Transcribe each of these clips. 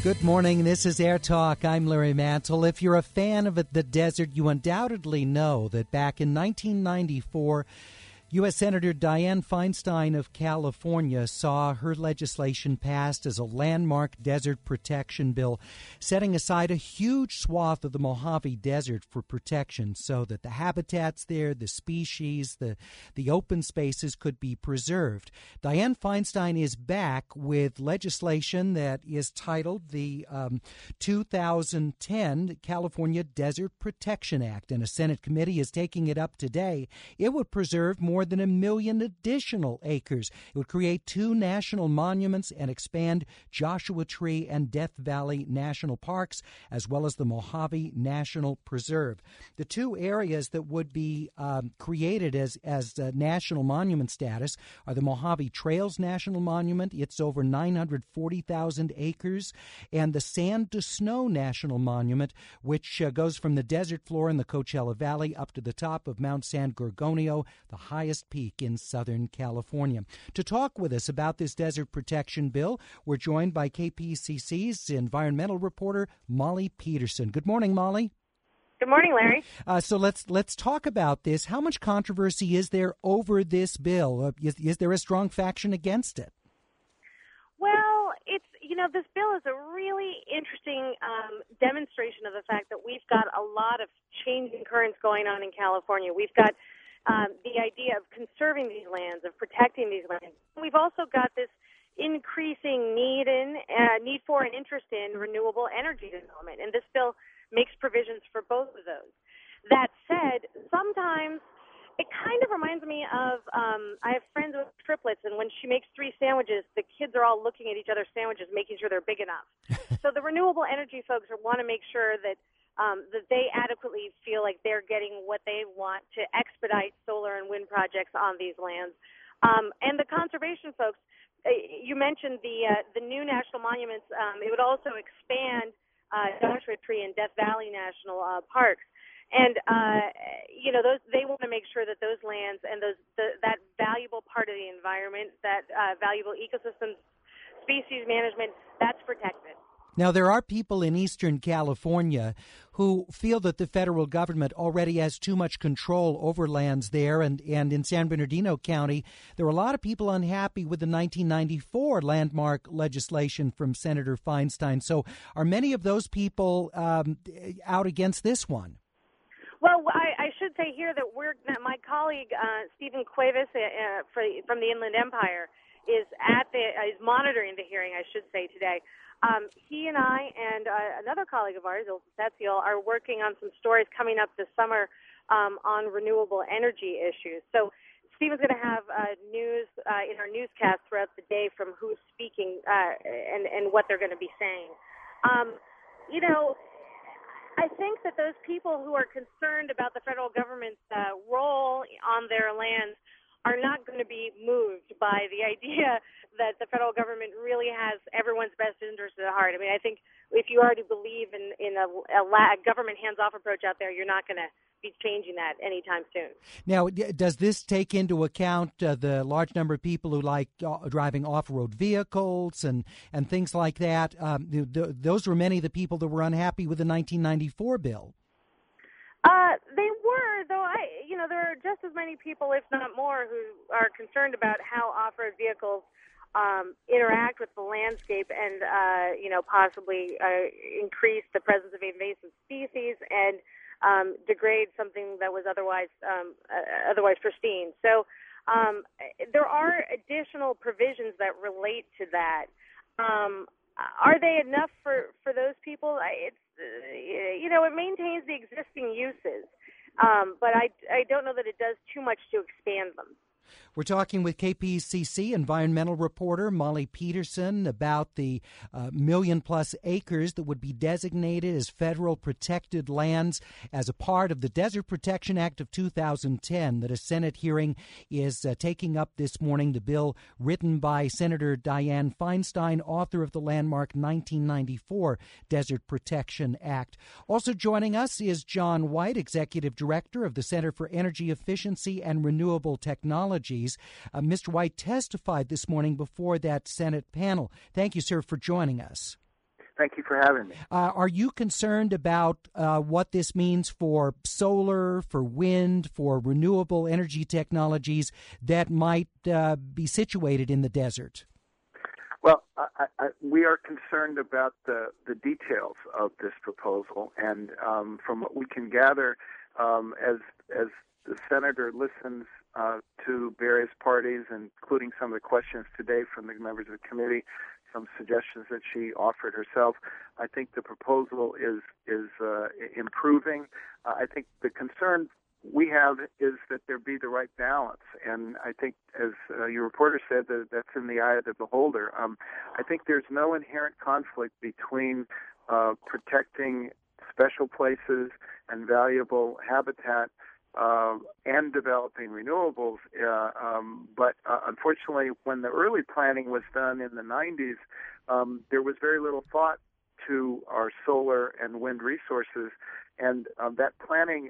Good morning. This is Air Talk. I'm Larry Mantle. If you're a fan of the desert, you undoubtedly know that back in 1994, U.S. Senator Dianne Feinstein of California saw her legislation passed as a landmark desert protection bill, setting aside a huge swath of the Mojave Desert for protection so that the habitats there, the species, the open spaces could be preserved. Dianne Feinstein is back with legislation that is titled the 2010 California Desert Protection Act, and a Senate committee is taking it up today. It would preserve more than 1 million additional acres. It would create 2 national monuments and expand Joshua Tree and Death Valley National Parks, as well as the Mojave National Preserve. The 2 areas that would be created as national monument status are the Mojave Trails National Monument. It's over 940,000 acres, and the Sand to Snow National Monument, which goes from the desert floor in the Coachella Valley up to the top of Mount San Gorgonio, the highest peak in Southern California. To talk with us about this desert protection bill, we're joined by KPCC's environmental reporter, Molly Peterson. Good morning, Molly. Good morning, Larry. So let's talk about this. How much controversy is there over this bill? Is there a strong faction against it? Well, this bill is a really interesting demonstration of the fact that we've got a lot of changing currents going on in California. We've got the idea of conserving these lands, of protecting these lands. We've also got this increasing need for and interest in renewable energy development, and this bill makes provisions for both of those. That said, sometimes it kind of reminds me of, I have friends with triplets, and when she makes 3 sandwiches, the kids are all looking at each other's sandwiches, making sure they're big enough. So the renewable energy folks want to make sure that they adequately feel like they're getting what they want to expedite solar and wind projects on these lands. And the conservation folks, you mentioned the new national monuments. It would also expand Joshua Tree and Death Valley National Parks. And, they want to make sure that those lands and that valuable part of the environment, that valuable ecosystem species management, that's protected. Now, there are people in Eastern California who feel that the federal government already has too much control over lands there, and in San Bernardino County, there are a lot of people unhappy with the 1994 landmark legislation from Senator Feinstein. So are many of those people out against this one? Well, I should say here that my colleague, Stephen Cuevas from the Inland Empire, is monitoring the hearing, I should say, today. He and I and another colleague of ours, Ilse Setziel, are working on some stories coming up this summer on renewable energy issues. So Stephen's going to have news in our newscast throughout the day from who's speaking and what they're going to be saying. I think that those people who are concerned about the federal government's role on their lands are not going to be moved by the idea that the federal government really has everyone's best interest at heart. I mean, I think if you already believe in a government hands-off approach out there, you're not going to be changing that anytime soon. Now, does this take into account the large number of people who like driving off-road vehicles and things like that? Those were many of the people that were unhappy with the 1994 bill. They were, though. There are just as many people, if not more, who are concerned about how off-road vehicles interact with the landscape and, possibly increase the presence of invasive species and degrade something that was otherwise pristine. So there are additional provisions that relate to that. Are they enough for those people? It maintains the existing uses, but I don't know that it does too much to expand them. We're talking with KPCC environmental reporter Molly Peterson about the million-plus acres that would be designated as federal protected lands as a part of the Desert Protection Act of 2010 that a Senate hearing is taking up this morning, the bill written by Senator Dianne Feinstein, author of the landmark 1994 Desert Protection Act. Also joining us is John White, Executive Director of the Center for Energy Efficiency and Renewable Technologies. Mr. White testified this morning before that Senate panel. Thank you, sir, for joining us. Thank you for having me. Are you concerned about what this means for solar, for wind, for renewable energy technologies that might be situated in the desert? Well, we are concerned about the details of this proposal, and from what we can gather, as the senator listens to various parties, including some of the questions today from the members of the committee, some suggestions that she offered herself, I think the proposal is improving. I think the concern we have is that there be the right balance, and I think, as your reporter said, that's in the eye of the beholder. I think there's no inherent conflict between protecting special places and valuable habitat and developing renewables. But unfortunately, when the early planning was done in the 90s, there was very little thought to our solar and wind resources, and that planning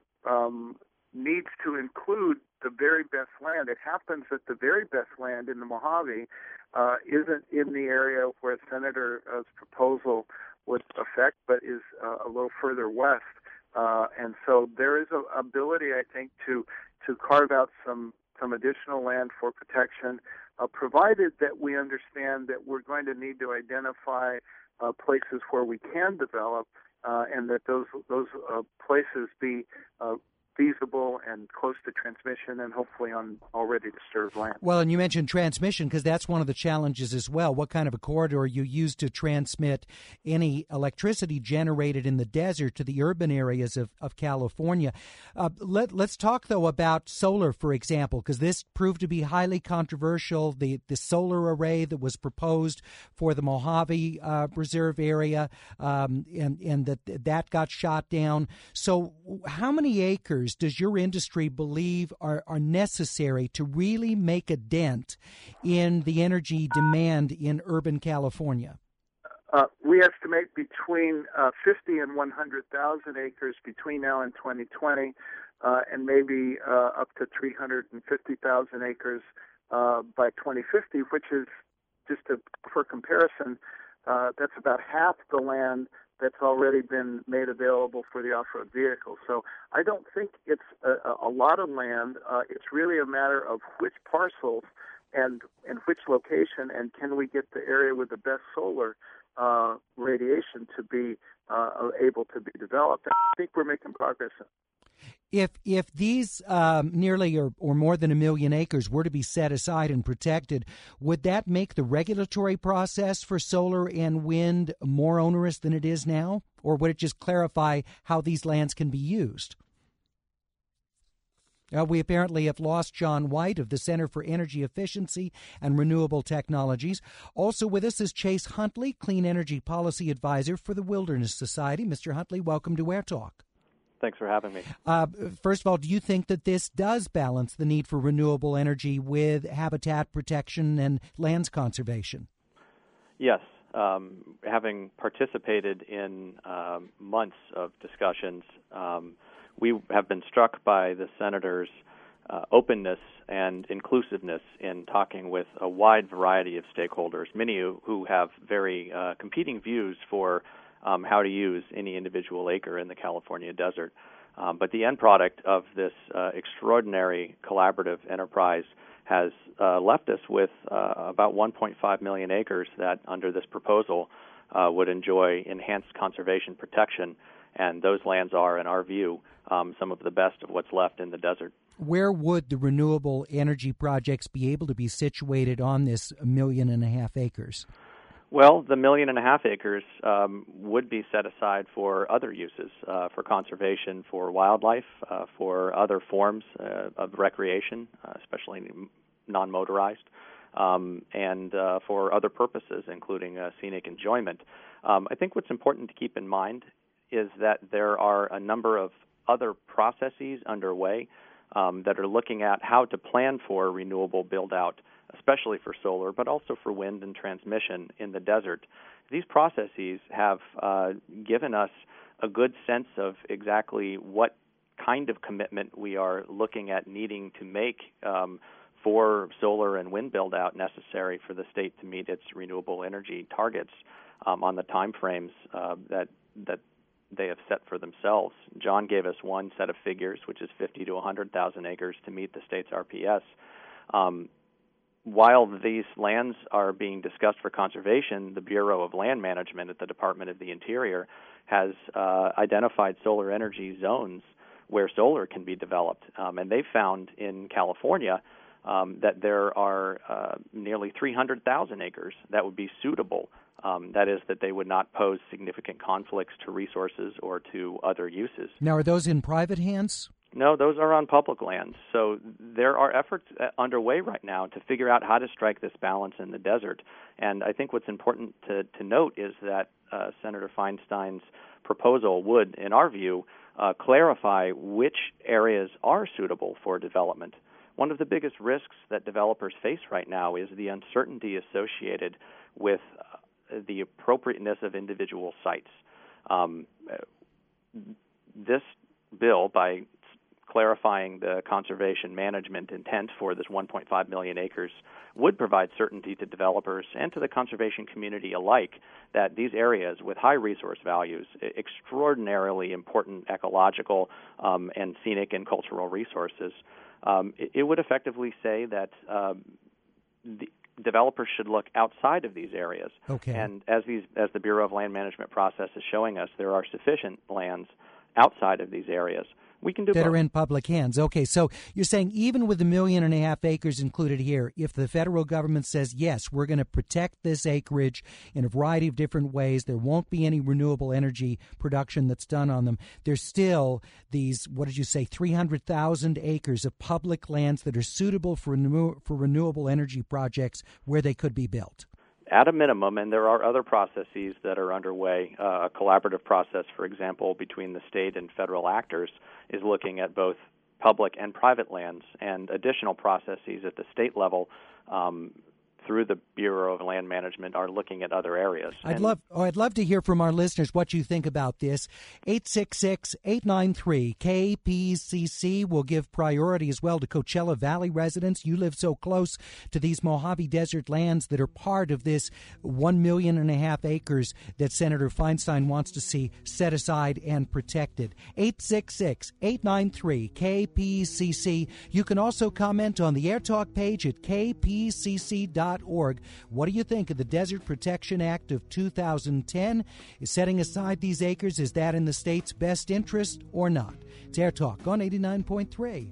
needs to include the very best land. It happens that the very best land in the Mojave isn't in the area where Senator's proposal would affect, but is a little further west. And so there is an ability, I think, to carve out some additional land for protection, provided that we understand that we're going to need to identify places where we can develop, and that those places be feasible and close to transmission and hopefully on already disturbed land. Well, and you mentioned transmission because that's one of the challenges as well. What kind of a corridor you use to transmit any electricity generated in the desert to the urban areas of California. Let's talk, though, about solar, for example, because this proved to be highly controversial. The solar array that was proposed for the Mojave Reserve area, and that got shot down. So how many acres does your industry believe are necessary to really make a dent in the energy demand in urban California? We estimate between 50 and 100,000 acres between now and 2020, and maybe up to 350,000 acres by 2050, which is, for comparison, that's about half the land that's already been made available for the off-road vehicle. So I don't think it's a lot of land. It's really a matter of which parcels and which location, and can we get the area with the best solar radiation to be able to be developed. And I think we're making progress. If these nearly or more than 1 million acres were to be set aside and protected, would that make the regulatory process for solar and wind more onerous than it is now? Or would it just clarify how these lands can be used? We apparently have lost John White of the Center for Energy Efficiency and Renewable Technologies. Also with us is Chase Huntley, Clean Energy Policy Advisor for the Wilderness Society. Mr. Huntley, welcome to Air Talk. Thanks for having me. First of all, do you think that this does balance the need for renewable energy with habitat protection and lands conservation? Yes. Having participated in months of discussions, we have been struck by the Senator's openness and inclusiveness in talking with a wide variety of stakeholders, many who have very competing views for how to use any individual acre in the California desert. But the end product of this extraordinary collaborative enterprise has left us with about 1.5 million acres that, under this proposal, would enjoy enhanced conservation protection. And those lands are, in our view, some of the best of what's left in the desert. Where would the renewable energy projects be able to be situated on this 1.5 million acres? Well, the 1.5 million acres would be set aside for other uses, for conservation, for wildlife, for other forms of recreation, especially non-motorized, and for other purposes, including scenic enjoyment. I think what's important to keep in mind is that there are a number of other processes underway that are looking at how to plan for renewable build-out, especially for solar, but also for wind and transmission in the desert. These processes have given us a good sense of exactly what kind of commitment we are looking at needing to make for solar and wind build-out necessary for the state to meet its renewable energy targets on the time frames that they have set for themselves. John gave us one set of figures, which is 50 to 100,000 acres to meet the state's RPS. While these lands are being discussed for conservation, the Bureau of Land Management at the Department of the Interior has identified solar energy zones where solar can be developed. And they found in California that there are nearly 300,000 acres that would be suitable. That is, that they would not pose significant conflicts to resources or to other uses. Now, are those in private hands? No, those are on public lands. So there are efforts underway right now to figure out how to strike this balance in the desert. And I think what's important to note is that Senator Feinstein's proposal would, in our view, clarify which areas are suitable for development. One of the biggest risks that developers face right now is the uncertainty associated with the appropriateness of individual sites. This bill, by clarifying the conservation management intent for this 1.5 million acres, would provide certainty to developers and to the conservation community alike that these areas with high resource values, extraordinarily important ecological and scenic and cultural resources, it would effectively say that the developers should look outside of these areas. Okay. And as the Bureau of Land Management process is showing us, there are sufficient lands outside of these areas. We can do that both. Are in public hands. Okay, so you're saying even with 1.5 million acres included here, if the federal government says, yes, we're going to protect this acreage in a variety of different ways, there won't be any renewable energy production that's done on them, there's still these, 300,000 acres of public lands that are suitable for renewable energy projects where they could be built. At a minimum, and there are other processes that are underway, a collaborative process, for example, between the state and federal actors is looking at both public and private lands, and additional processes at the state level through the Bureau of Land Management are looking at other areas. I'd love to hear from our listeners what you think about this. 866-893-KPCC will give priority as well to Coachella Valley residents. You live so close to these Mojave Desert lands that are part of this 1.5 million acres that Senator Feinstein wants to see set aside and protected. 866-893-KPCC. You can also comment on the Air Talk page at kpcc.org. What do you think of the Desert Protection Act of 2010? Is setting aside these acres, is that in the state's best interest or not? It's Air Talk on 89.3.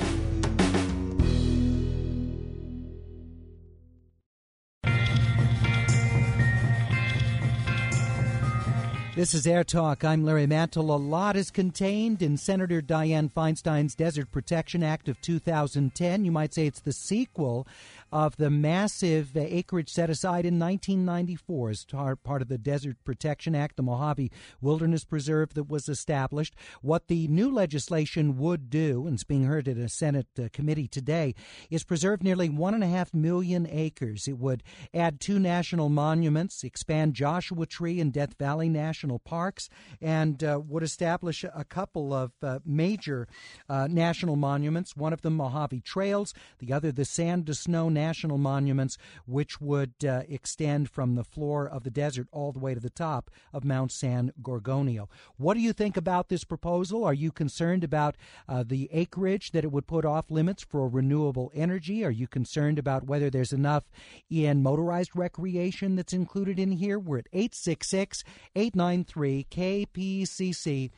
This is Air Talk. I'm Larry Mantle. A lot is contained in Senator Dianne Feinstein's Desert Protection Act of 2010. You might say it's the sequel of the massive acreage set aside in 1994 as part of the Desert Protection Act, the Mojave Wilderness Preserve that was established. What the new legislation would do, and it's being heard at a Senate committee today, is preserve nearly 1.5 million acres. It would add 2 national monuments, expand Joshua Tree and Death Valley National Parks, and would establish a couple of major national monuments, one of them Mojave Trails, the other the Sand to Snow National Monuments, which would extend from the floor of the desert all the way to the top of Mount San Gorgonio. What do you think about this proposal? Are you concerned about the acreage that it would put off limits for renewable energy? Are you concerned about whether there's enough in motorized recreation that's included in here? We're at 866-893-KPCC,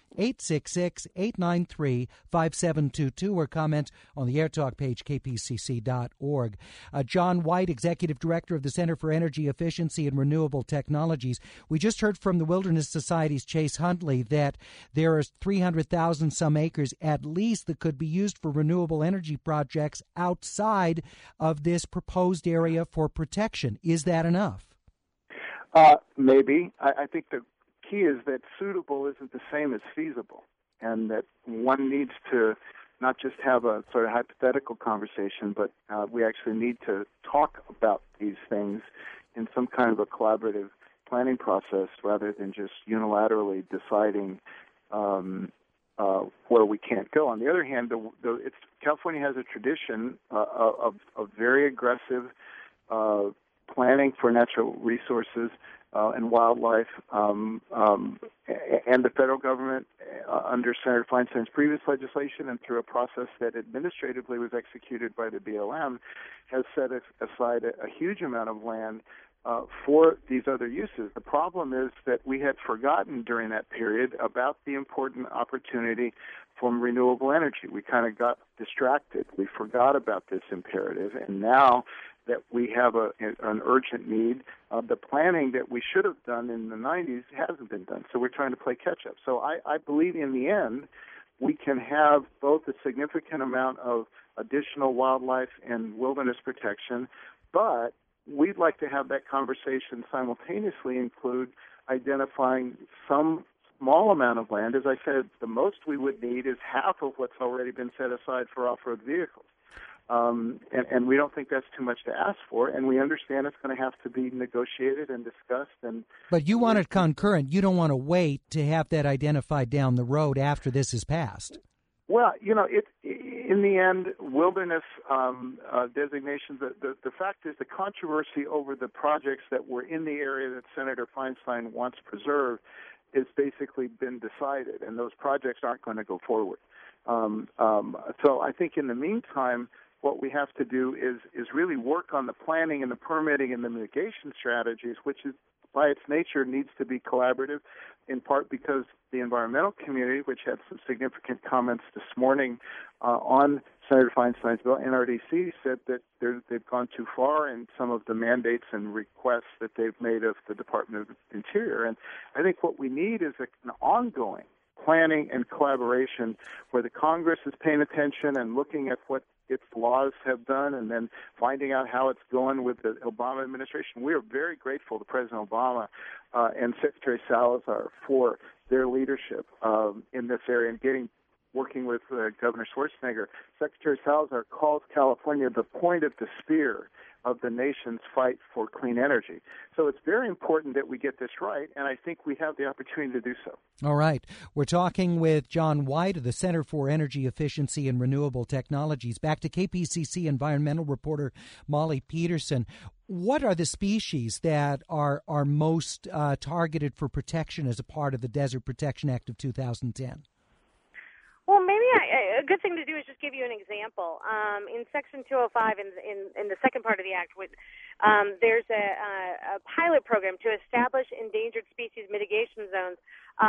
866-893-5722, or comment on the Air Talk page, kpcc.org. John White, Executive Director of the Center for Energy Efficiency and Renewable Technologies. We just heard from the Wilderness Society's Chase Huntley that there are 300,000 some acres at least that could be used for renewable energy projects outside of this proposed area for protection. Is that enough? Maybe. I think the key is that suitable isn't the same as feasible, and that one needs to not just have a sort of hypothetical conversation, but we actually need to talk about these things in some kind of a collaborative planning process rather than just unilaterally deciding where we can't go. On the other hand, California has a tradition of very aggressive planning for natural resources and wildlife, and the federal government, under Senator Feinstein's previous legislation and through a process that administratively was executed by the BLM, has set aside a huge amount of land for these other uses. The problem is that we had forgotten during that period about the important opportunity from renewable energy. We kind of got distracted. We forgot about this imperative, and now that we have an urgent need, the planning that we should have done in the 90s hasn't been done, so we're trying to play catch-up. So I believe in the end we can have both a significant amount of additional wildlife and wilderness protection, but we'd like to have that conversation simultaneously include identifying some small amount of land. As I said, the most we would need is half of what's already been set aside for off-road vehicles. And we don't think that's too much to ask for, and we understand it's going to have to be negotiated and discussed. But you want it concurrent. You don't want to wait to have that identified down the road after this is passed. Well, in the end, wilderness designations, the fact is the controversy over the projects that were in the area that Senator Feinstein wants preserved has basically been decided, and those projects aren't going to go forward. So I think in the meantime, what we have to do is really work on the planning and the permitting and the mitigation strategies, which is by its nature needs to be collaborative, in part because the environmental community, which had some significant comments this morning on Senator Feinstein's bill, NRDC, said that they've gone too far in some of the mandates and requests that they've made of the Department of Interior. And I think what we need is an ongoing planning and collaboration where the Congress is paying attention and looking at what its laws have done and then finding out how it's going with the Obama administration. We are very grateful to President Obama and Secretary Salazar for their leadership in this area and working with Governor Schwarzenegger. Secretary Salazar calls California the point of the spear of the nation's fight for clean energy. So it's very important that we get this right, and I think we have the opportunity to do so. All right. We're talking with John White of the Center for Energy Efficiency and Renewable Technologies. Back to KPCC environmental reporter Molly Peterson. What are the species that are most targeted for protection as a part of the Desert Protection Act of 2010? Well, maybe a good thing to do is just give you an example. In Section 205, in the second part of the Act, there's a pilot program to establish endangered species mitigation zones,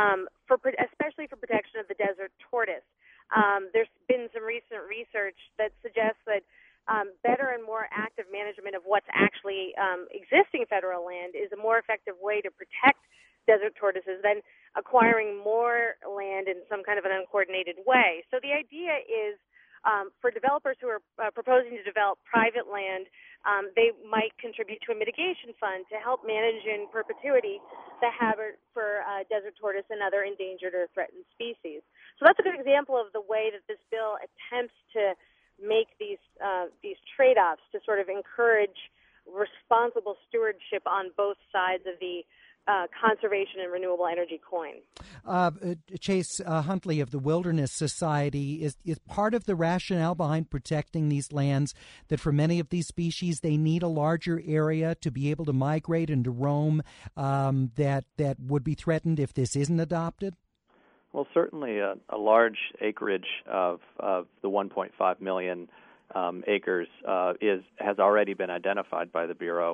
especially for protection of the desert tortoise. There's been some recent research that suggests that better and more active management of what's actually existing federal land is a more effective way to protect desert tortoises than acquiring more land in some kind of an uncoordinated way. So the idea is for developers who are proposing to develop private land, they might contribute to a mitigation fund to help manage in perpetuity the hazard for desert tortoise and other endangered or threatened species. So that's a good example of the way that this bill attempts to make these trade-offs to sort of encourage responsible stewardship on both sides of the conservation and renewable energy coin. Chase Huntley of the Wilderness Society, is part of the rationale behind protecting these lands that for many of these species they need a larger area to be able to migrate and to roam that would be threatened if this isn't adopted? Well, certainly a large acreage of the 1.5 million acres has already been identified by the Bureau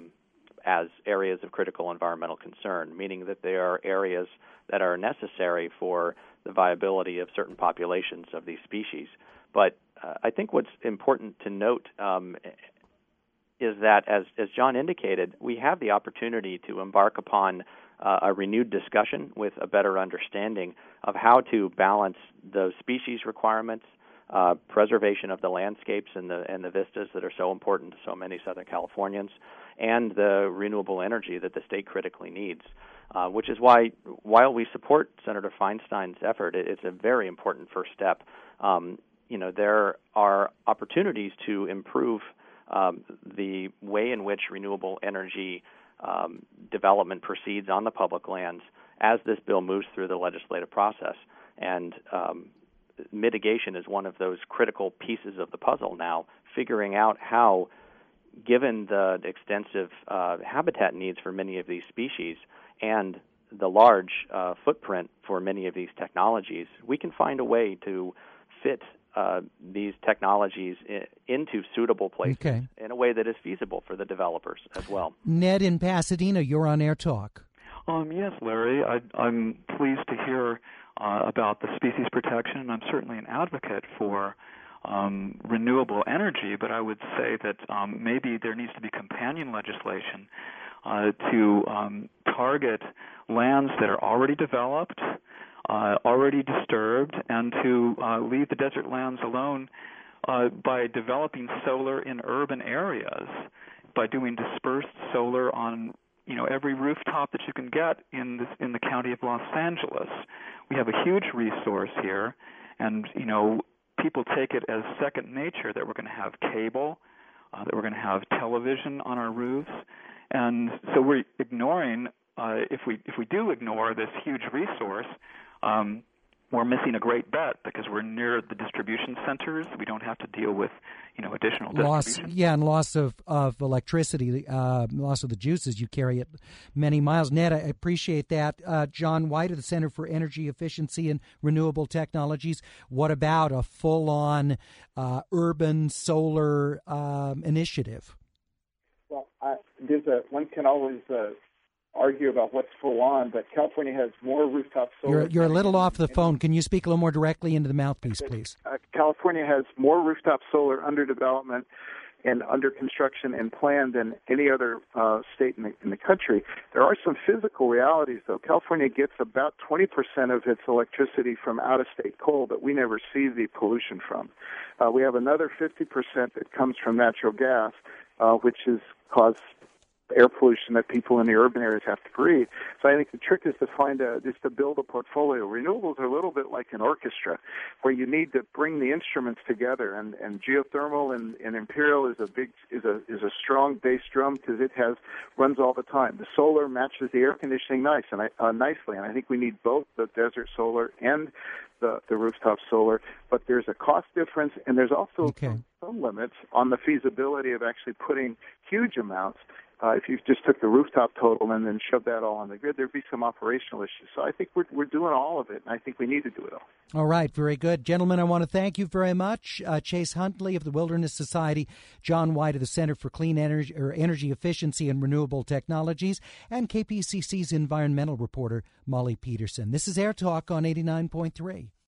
as areas of critical environmental concern, meaning that they are areas that are necessary for the viability of certain populations of these species. But I think what's important to note is that, as John indicated, we have the opportunity to embark upon a renewed discussion with a better understanding of how to balance those species requirements, preservation of the landscapes and the vistas that are so important to so many Southern Californians, and the renewable energy that the state critically needs, which is why, while we support Senator Feinstein's effort, it's a very important first step. There are opportunities to improve the way in which renewable energy development proceeds on the public lands as this bill moves through the legislative process. And mitigation is one of those critical pieces of the puzzle now, figuring out how, given the extensive habitat needs for many of these species and the large footprint for many of these technologies, we can find a way to fit these technologies into suitable places in a way that is feasible for the developers as well. Ned in Pasadena, you're on Air Talk. Yes, Larry. I'm pleased to hear about the species protection. I'm certainly an advocate for renewable energy, but I would say that maybe there needs to be companion legislation to target lands that are already developed, already disturbed, and to leave the desert lands alone by developing solar in urban areas, by doing dispersed solar on every rooftop that you can get in the county of Los Angeles. We have a huge resource here, and people take it as second nature that we're going to have cable, that we're going to have television on our roofs, and so we're ignoring. If we do ignore this huge resource, we're missing a great bet because we're near the distribution centers. We don't have to deal with additional distribution. And loss of electricity, loss of the juices. You carry it many miles. Ned, I appreciate that. John White of the Center for Energy Efficiency and Renewable Technologies. What about a full-on urban solar initiative? Well, one can always argue about what's full on, but California has more rooftop solar. You're a little off the phone. Can you speak a little more directly into the mouthpiece, please? California has more rooftop solar under development and under construction and planned than any other state in the country. There are some physical realities, though. California gets about 20% of its electricity from out-of-state coal that we never see the pollution from. We have another 50% that comes from natural gas, which has caused air pollution that people in the urban areas have to breathe. So I think the trick is to build a portfolio. Renewables are a little bit like an orchestra, where you need to bring the instruments together. And geothermal and Imperial is a strong bass drum because it runs all the time. The solar matches the air conditioning nicely, and I think we need both the desert solar and the rooftop solar. But there's a cost difference, and there's also some limits on the feasibility of actually putting huge amounts. If you just took the rooftop total and then shoved that all on the grid, there'd be some operational issues. So I think we're doing all of it, and I think we need to do it all. All right, very good. Gentlemen, I want to thank you very much. Chase Huntley of the Wilderness Society, John White of the Center for Clean Energy, or Energy Efficiency and Renewable Technologies, and KPCC's environmental reporter, Molly Peterson. This is Air Talk on 89.3.